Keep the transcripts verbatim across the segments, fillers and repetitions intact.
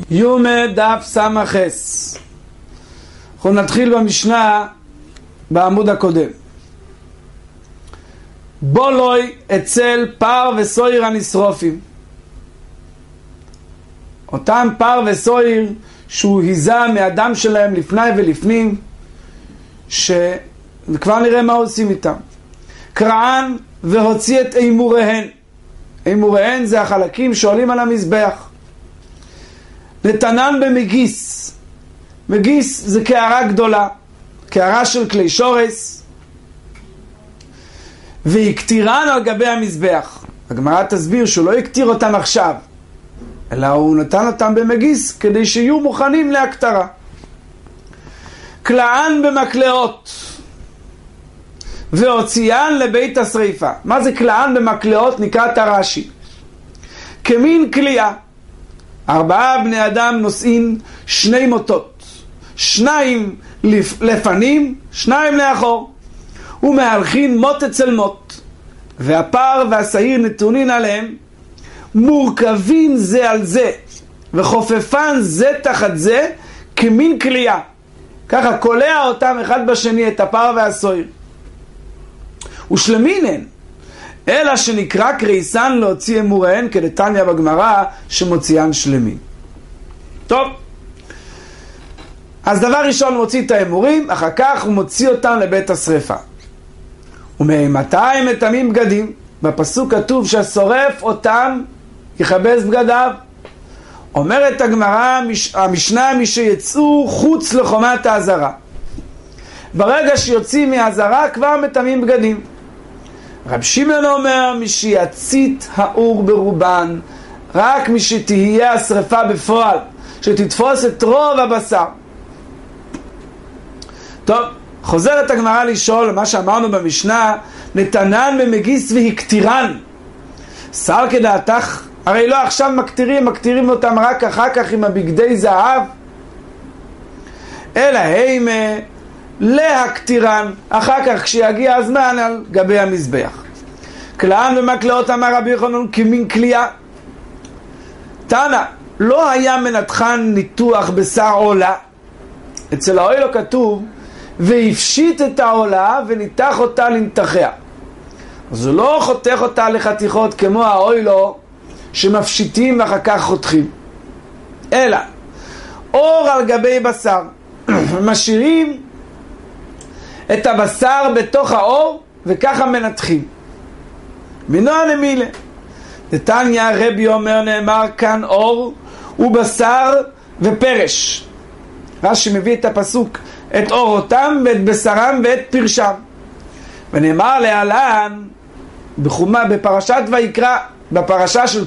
יומא דף סמ"ס. אנחנו נתחיל במשנה בעמוד הקודם. בולוי אצל פר וסויר הנשרופים. אותם פר וסויר שהוא היזה מהדם שלהם לפני ולפנים, שכבר נראה מה עושים איתם. קרען והוציא את אימוריהן. אימוריהן זה החלקים שעולים על המזבח. נתנן במגיס. מגיס זה קערה גדולה, קערה של כלי שורס, והקטירן על גבי המזבח. הגמרא תסביר שהוא לא הקטיר אותם עכשיו, אלא הוא נתן אותם במגיס כדי שיהיו מוכנים להקטרה. קלען במקלעות והוציאן לבית השריפה. מה זה קלען במקלעות? נקרא תרש"י. כמין קליעה. ארבעה בני אדם נושאים שני מוטות, שניים לפנים, שניים לאחור, ומהלכין מוט אצל מוט, והפר והשעיר נתונין עליהם, מורכבים זה על זה, וחופפן זה תחת זה, כמין קליעה. ככה קולע אותם אחד בשני, את הפר והשעיר. ושלמינן, אלא שנקרא קריסן להוציא אמוריהן, כדתניא בגמרא שמוציאן שלמין. טוב, אז דבר ראשון מוציא את האמורים, אחר כך הוא מוציא אותם לבית השריפה. ומאימתי מטמאים בגדים? בפסוק כתוב שהשורף אותם יכבס בגדיו. אומרת הגמרא, המשנה, מי שיצאו חוץ לחומת האזהרה. ברגע שיוצאים מהאזהרה כבר מטמאים בגדים. רב שמעון אומר, מי שיצית האור ברובן, רק מי שתהיה השריפה בפועל, שתתפוס את רוב הבשר. טוב, חוזרת הגמרא לשאול מה שאמרנו במשנה, נתנן במגיס והקטירן. שר כדעתך, הרי לא עכשיו מקטירים, מקטירים אותם רק אחר כך עם הבגדי זהב, אלא הימה להקטירן, אחר כך כשיגיע הזמן על גבי המזבח. קלען ומקלעות, אמר רבי יוחנן, כמין קליעה. תנא, לא היה מנתחן ניתוח בשר עולה. אצל האוילו כתוב, והפשיט את העולה וניתח אותה לנתחיה. אז הוא לא חותך אותה לחתיכות כמו האוילו שמפשיטים ואחר כך חותכים, אלא אור על גבי בשר. משאירים את הבשר בתוך האור וככה מנתחים. מנוע נמילה. נתניא רבי אומר, נאמר כאן אור ובשר ופרש. רש"י מביא את הפסוק, את אורותם ואת בשרם ואת פרשם. ונאמר להלן בחומה בפרשת ויקרא, בפרשה של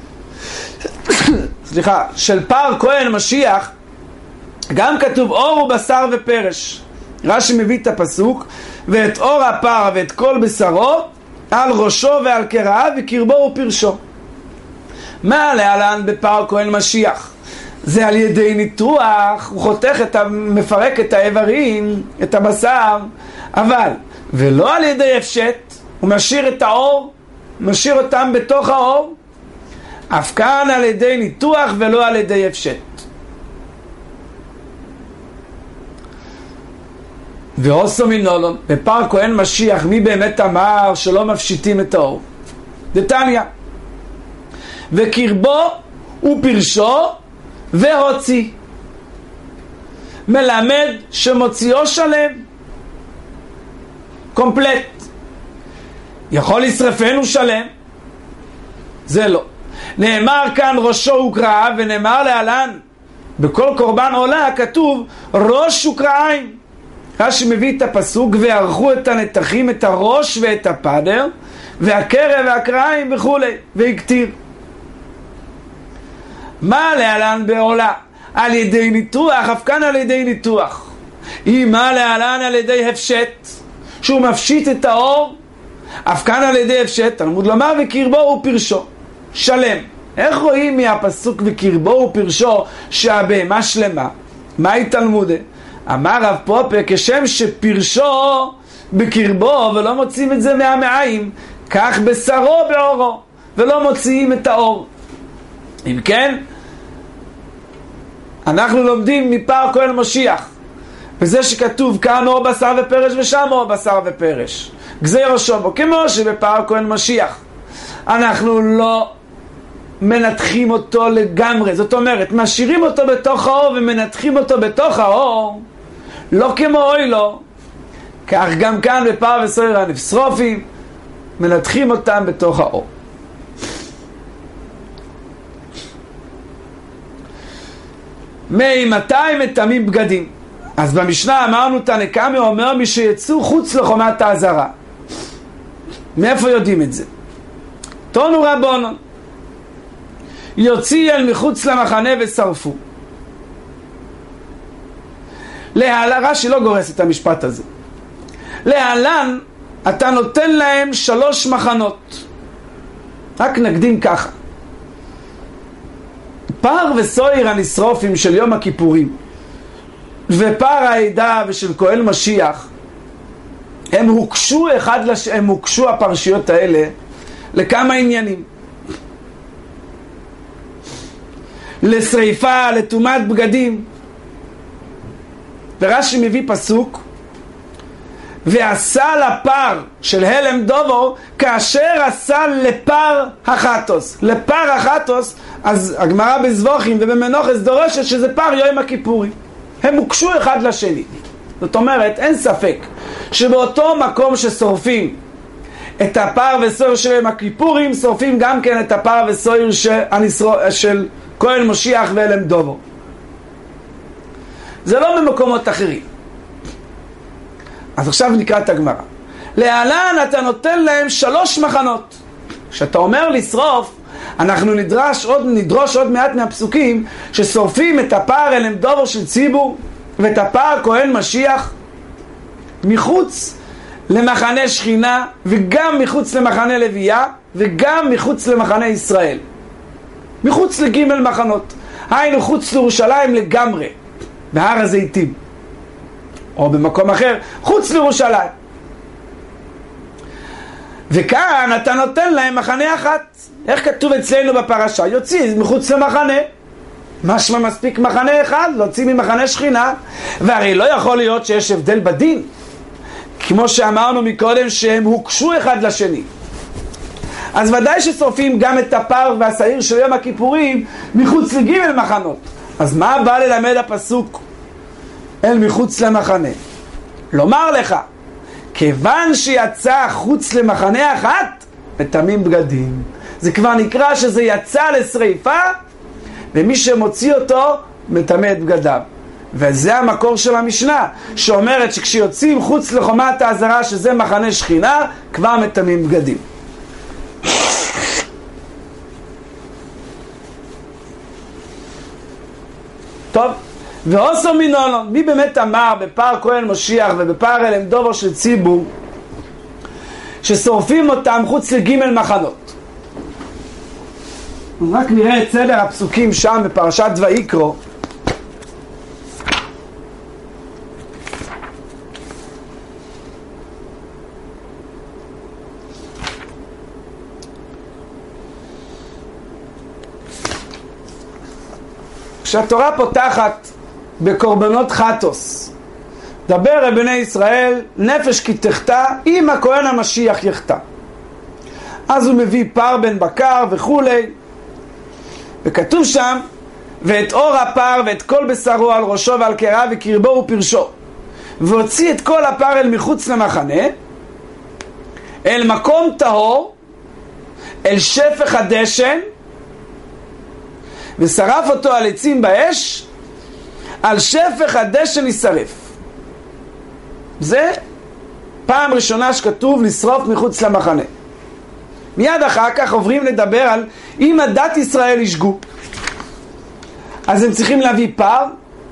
סליחה, של פר כהן משיח, גם כתוב אור ובשר ופרש. רש"י מביא את הפסוק, ואת אור הפר ואת כל בשרו על ראשו ועל קרעיו וקרבו ופרשו. מה להלן בפר כהן משיח? זה על ידי ניתוח, הוא חותך את, מפרק את האיברים, את הבשר, אבל ולא על ידי הפשט, הוא משאיר את האור, משאיר אותם בתוך האור, אף כאן על ידי ניתוח ולא על ידי הפשט. ועושו מנולון, בפר כהן משיח, מי באמת אמר שלא מפשיטים את האור? דתניא, וקרבו ופרשו והוציא. מלמד שמוציאו שלם, קומפלט. יכול לשרפנו שלם? זה לא. נאמר כאן ראשו וקרעיו, ונאמר להלן בכל קורבן עולה כתוב ראש וקרעיים. רש"י מביא את הפסוק, וערכו את הנתחים, את הראש ואת הפדר והקרב והקרעיים וכולי, והקטיר. מה להלן בעולה? על ידי ניתוח, אף כאן על ידי ניתוח. היא מה להלן על ידי הפשט, שהוא מפשיט את האור, אף כאן על ידי הפשט. תלמוד לומר וקרבו ופרשו שלם. איך רואים מהפסוק וקרבו ופרשו שהבהמה שלמה? מהי תלמודה? אמר רב פופא, כשם שפרשו בקרבו ולא מוצאים את זה מהמעיים, כך בשרו בעורו ולא מוציאים את האור. אם כן, אנחנו לומדים מפר כהן משיח, וזה שכתוב כאן אור בשר ופרש ושם אור בשר ופרש, גזיר ראשו בו, כמו שבפר כהן משיח אנחנו לא מנתחים אותו לגמרי, זאת אומרת משאירים אותו בתוך האור ומנתחים אותו בתוך האור, לא כמו אוי לו, כך גם כאן בפר וסויר הנפשרופים מנתחים אותם בתוך האור. ממתי מטמאים בגדים? אז במשנה אמרנו תנא קמא אומר מי שיצאו חוץ לחומת האזהרה. מאיפה יודעים את זה? תנו רבונן, יוציא אל מחוץ למחנה ושרפו. להלן, רש"י לא גורס את המשפט הזה. להלן אתה נותן להם שלוש מחנות, רק נקדים ככה. פר וסויר הנשרופים של יום הכיפורים ופר העדה ושל כהן משיח, הם הוקשו אחד לש... הם הוקשו הפרשיות האלה לכמה עניינים: לשריפה, לטומאת בגדים. ורש"י מביא פסוק ועשה לפר של הלם דובו כאשר עשה לפר החטוס. לפר החטוס, אז הגמרא בזבוחים ובמנוחס דורשת שזה פר יום הכיפורים. הם הוקשו אחד לשני. זאת אומרת, אין ספק שבאותו מקום ששורפים את הפר וסויר של יום הכיפורים, שורפים גם כן את הפר וסויר של, של כהן משיח והלם דובו. זה לא במקומות אחרים. אז עכשיו נקרא את הגמרא. להלן אתה נותן להם שלוש מחנות. כשאתה אומר לשרוף, אנחנו נדרש עוד, נדרוש עוד מעט מהפסוקים ששורפים את הפר הלם דובו של ציבור ואת הפר כהן משיח מחוץ למחנה שכינה, וגם מחוץ למחנה לוויה, וגם מחוץ למחנה ישראל. מחוץ לגימל מחנות, היינו חוץ לירושלים לגמרי, בהר הזיתים, או במקום אחר חוץ לירושלים. וכאן אתה נותן להם מחנה אחת. איך כתוב אצלנו בפרשה? יוציא מחוץ למחנה. משמע מספיק מחנה אחד, להוציא ממחנה שכינה. והרי לא יכול להיות שיש הבדל בדין, כמו שאמרנו מקודם שהם הוקשו אחד לשני. אז ודאי ששורפים גם את הפר והשעיר של יום הכיפורים מחוץ לגימל מחנות. אז מה בא ללמד הפסוק אל מחוץ למחנה? לומר לך, כיוון שיצא חוץ למחנה אחת, מטמאים בגדים. זה כבר נקרא שזה יצא לשריפה, ומי שמוציא אותו מטמא את בגדיו. וזה המקור של המשנה, שאומרת שכשיוצאים חוץ לחומת האזהרה, שזה מחנה שכינה, כבר מטמאים בגדים. טוב, ועושו מינונו, מי באמת אמר בפר כהן משיח ובפר הלם דובו של ציבור ששורפים אותם חוץ לגימל מחנות? רק נראה את סדר הפסוקים שם בפרשת ויקרו. כשהתורה פותחת בקורבנות חטוס, דבר אל בני ישראל נפש כי תחטא אם הכהן המשיח יחטא. אז הוא מביא פר בן בקר וכולי, וכתוב שם ואת אור הפר ואת כל בשרו על ראשו ועל קרעיו וקרבו ופרשו, והוציא את כל הפר אל מחוץ למחנה אל מקום טהור אל שפך הדשן, ושרף אותו על עצים באש, על שפך הדשן ישרף. זה פעם ראשונה שכתוב לשרוף מחוץ למחנה. מיד אחר כך עוברים לדבר על אם עדת ישראל ישגו, אז הם צריכים להביא פר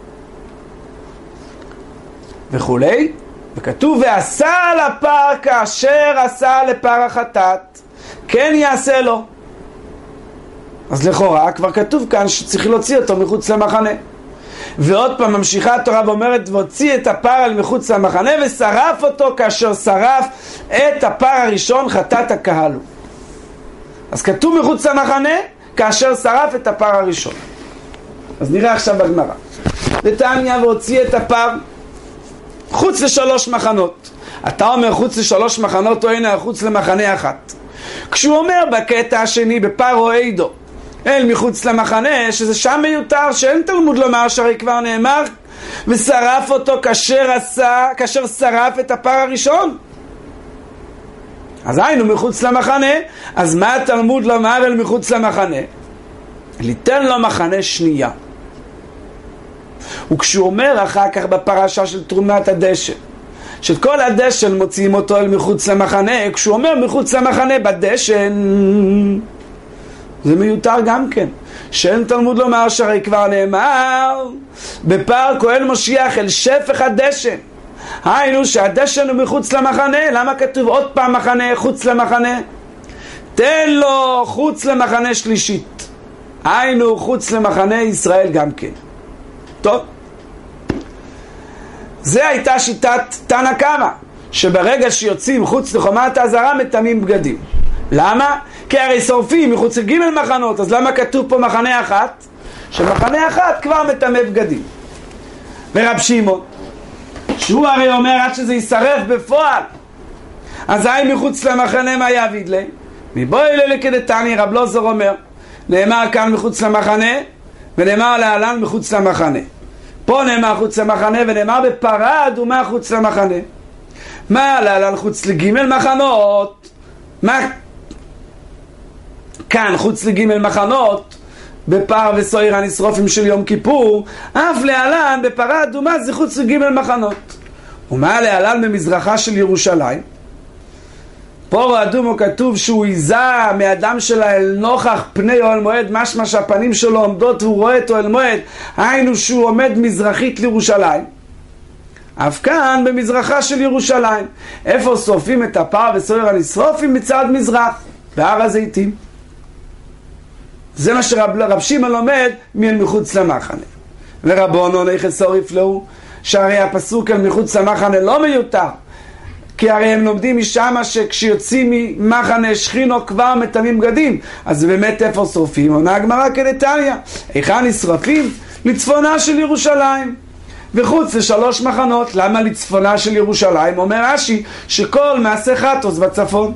וכולי, וכתוב ועשה על הפר כאשר עשה לפר החטאת כן יעשה לו. אז לכאורה כבר כתוב כאן שצריך להוציא אותו מחוץ למחנה. ועוד פעם ממשיכה התורה ואומרת והוציא את הפר על מחוץ למחנה ושרף אותו כאשר שרף את הפר הראשון חטאת הקהל. אז כתוב מחוץ למחנה כאשר שרף את הפר הראשון. אז נראה עכשיו בגמרא. דתניא והוציא את הפר חוץ לשלוש מחנות. אתה אומר חוץ לשלוש מחנות או הנה חוץ למחנה אחת. כשהוא אומר בקטע השני בפר או עידו אל מחוץ למחנה, שזה שם מיותר, שאין תלמוד לומר שהרי כבר נאמר ושרף אותו כאשר עשה, כאשר שרף את הפר הראשון. אז היינו מחוץ למחנה. אז מה התלמוד לומר אל מחוץ למחנה? ליתן לו מחנה שנייה. וכשהוא אומר אחר כך בפרשה של תרומת הדשן, שכל הדשן מוציאים אותו אל מחוץ למחנה, כשהוא אומר מחוץ למחנה בדשן, זה מיותר גם כן, שאין תלמוד לומר שהרי כבר נאמר בפר כהן מושיח אל שפך הדשן. היינו שהדשן הוא מחוץ למחנה. למה כתוב עוד פעם מחנה חוץ למחנה? תן לו חוץ למחנה שלישית, היינו חוץ למחנה ישראל גם כן. טוב, זה הייתה שיטת תנא קמא, שברגע שיוצאים חוץ לחומת האזהרה מטמאים בגדים. למה? כי הרי שורפים מחוץ לג' מחנות, אז למה כתוב פה מחנה אחת? שמחנה אחת כבר מטמא בגדים. ורב שמעון, שהוא הרי אומר עד שזה יישרף בפועל, אז היי מחוץ למחנה מה יעביד לי? מבואי אלה כדתניא, רב לוזר אומר, נאמר כאן מחוץ למחנה ונאמר להלן מחוץ למחנה. פה נאמר חוץ למחנה ונאמר בפרה אדומה חוץ למחנה. מה להלן חוץ לגימל מחנות? מה כאן חוץ לגימל מחנות? בפר וסויר הנשרופים של יום כיפור, אף להלן בפרה אדומה זה חוץ לגימל מחנות. ומה להלן במזרחה של ירושלים? פה אדומו כתוב שהוא איזה מאדם שלה אל נוכח פני אוהל מועד, משמע שהפנים שלו עומדות והוא רואה את אוהל מועד, היינו שהוא עומד מזרחית לירושלים. אף כאן במזרחה של ירושלים. איפה שורפים את הפר וסויר הנשרופים? מצד מזרח, בהר הזיתים. זה מה שרב שמעון לומד מאל מחוץ למחנה. ורבונו נכס שורף לו, שהרי הפסוק אל מחוץ למחנה לא מיותר, כי הרי הם לומדים משם שכשיוצאים ממחנה שכינו כבר מטמאים בגדים. אז באמת איפה שורפים? עונה הגמרא כדתניא, היכן נשרפים? לצפונה של ירושלים, וחוץ לשלוש מחנות. למה לצפונה של ירושלים? אומר רש"י שכל מעשה חטוס בצפון.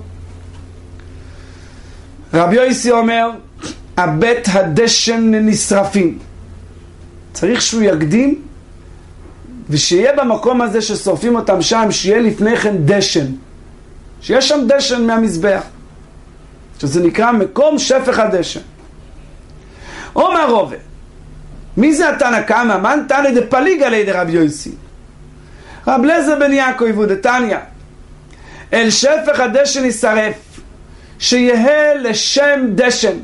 רבי יוסי אומר הבית הדשן נשרפים, צריך שהוא יקדים ושיהיה במקום הזה ששורפים אותם שם, שיהיה לפני כן דשן, שיהיה שם דשן מהמזבח, שזה נקרא מקום שפך הדשן. אומר רובה, מי זה התנא קמא? מן תנא דפליגא ליה דרבי יוסי? רב אליעזר בן יעקב ודתניא, אל שפך הדשן ישרף, שיהיה לשם דשן.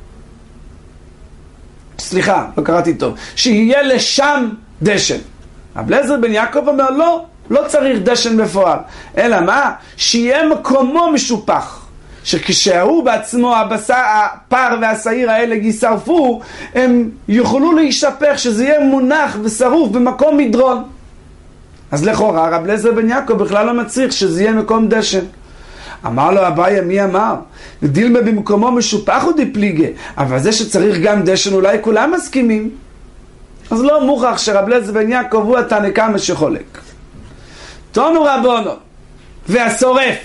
סליחה, לא קראתי טוב. שיהיה לשם דשן. רב אליעזר בן יעקב אומר לא, לא צריך דשן בפועל, אלא מה? שיהיה מקומו משופח, שכשהוא בעצמו הבשר, הפר והשעיר האלה יישרפו, הם יוכלו להישפך, שזה יהיה מונח ושרוף במקום מדרון. אז לכאורה רב אליעזר בן יעקב בכלל לא מצריך שזה יהיה מקום דשן. אמר לו אביי, מי אמר? דילמה במקומו משופח הוא דיפליגה, אבל זה שצריך גם דשן אולי כולם מסכימים. אז לא מוכח שרב אליעזר בן יעקב הוא התנא קמא שחולק. תונו רבונו, והשורף,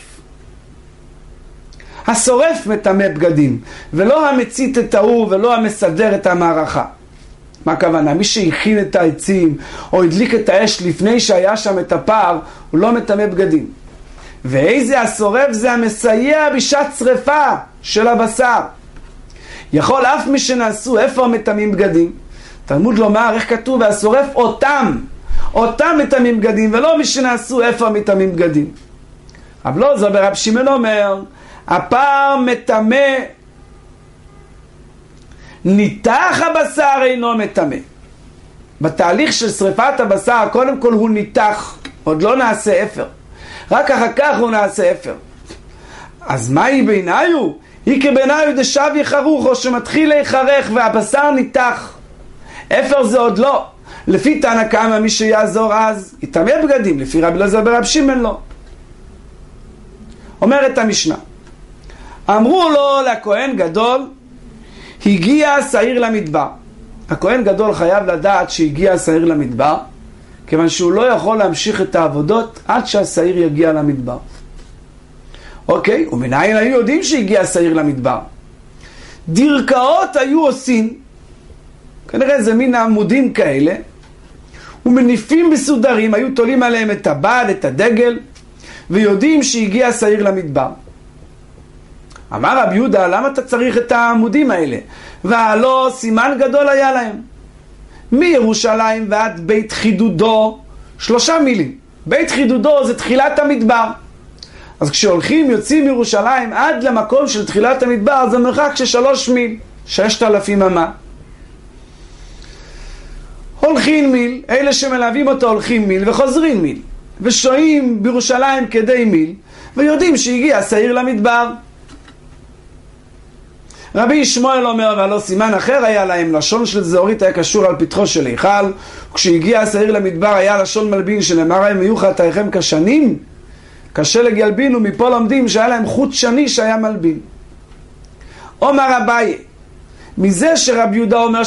השורף מטמא בגדים, ולא המצית את ההוא ולא המסדר את המערכה. מה הכוונה? מי שהכין את העצים או הדליק את האש לפני שהיה שם את הפר, הוא לא מטמא בגדים. ואיזה השורף? זה המסייע בשעת שריפה של הבשר. יכול אף מי שנעשו, איפה המטמאים בגדים? תלמוד לומר, איך כתוב? והשורף אותם, אותם מטמאים בגדים, ולא מי שנעשו, איפה המטמאים בגדים. אבל לא, זה ברב שמעון אומר, הפר מטמא, ניתח הבשר אינו מטמא. בתהליך של שריפת הבשר, קודם כל הוא ניתח, עוד לא נעשה אפר. רק אחר כך הוא נעשה אפר. אז מה היא בעיניו? היא כבעיניו דשב יחרוך, או שמתחיל להיחרך והבשר ניתח. אפר זה עוד לא. לפי תנא קמא מי שיעזור אז יטמא בגדים, לפי רבי אליעזר ברב שמעון לא. אומרת המשנה, אמרו לו לכהן גדול, הגיע שעיר למדבר, הכהן גדול חייב לדעת שהגיע השעיר למדבר, כיוון שהוא לא יכול להמשיך את העבודות עד שהשעיר יגיע למדבר. אוקיי, ומנין היו יודעים שהגיע השעיר למדבר? דרכאות היו עושים, כנראה זה מין עמודים כאלה, ומניפים מסודרים, היו תולים עליהם את הבד, את הדגל, ויודעים שהגיע השעיר למדבר. אמר רבי יהודה, למה אתה צריך את העמודים האלה? והלא סימן גדול היה להם. מירושלים ועד בית חידודו, שלושה מילים. בית חידודו זה תחילת המדבר. אז כשהולכים, יוצאים מירושלים עד למקום של תחילת המדבר, זה מרחק של שלוש מיל, ששת אלפים אמה. הולכים מיל, אלה שמלווים אותו הולכים מיל וחוזרים מיל. ושוהים בירושלים כדי מיל, ויודעים שהגיע השעיר למדבר. רבי ישמעאל אומר, והלא סימן אחר היה להם, לשון של זהורית היה קשור על פתחו של היכל, וכשהגיע השעיר למדבר היה לשון מלבין שנאמר להם, יהיו חטאיכם כשנים, כשלג ילבינו, מפה לומדים שהיה להם חוט שני שהיה מלבין. אומר אביי, מזה שרבי יהודה אומר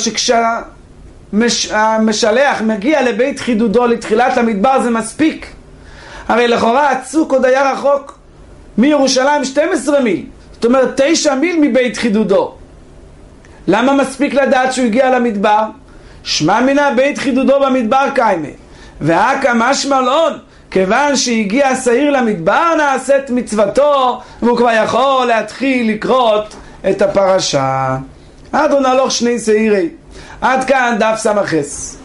שכשהמשלח מגיע לבית חידודו לתחילת המדבר זה מספיק, הרי לכאורה הצוק עוד היה רחוק מירושלים שתים עשרה מיל, זאת אומרת תשע מיל מבית חידודו. למה מספיק לדעת שהוא הגיע למדבר? שמע מינה בית חידודו במדבר קיימה, והקה משמע לאון, כיוון שהגיע השעיר למדבר נעשית מצוותו, והוא כבר יכול להתחיל לקרות את הפרשה. אדון הלוך שני שעירי. עד כאן דף סמכס.